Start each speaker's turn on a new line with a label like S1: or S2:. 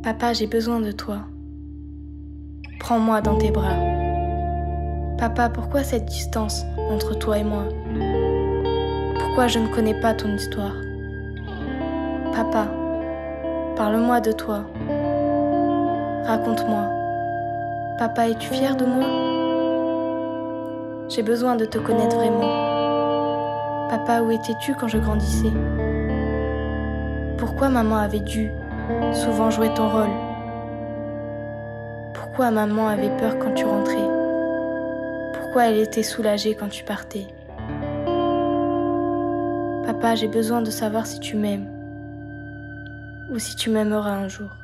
S1: Papa, j'ai besoin de toi. Prends-moi dans tes bras. Papa, pourquoi cette distance entre toi et moi? Pourquoi je ne connais pas ton histoire? Papa, parle-moi de toi. Raconte-moi. Papa, es-tu fier de moi? J'ai besoin de te connaître vraiment. Papa, où étais-tu quand je grandissais? Pourquoi maman avait dû souvent jouer ton rôle? Pourquoi maman avait peur quand tu rentrais? Pourquoi elle était soulagée quand tu partais? Papa, j'ai besoin de savoir si tu m'aimes ou si tu m'aimeras un jour.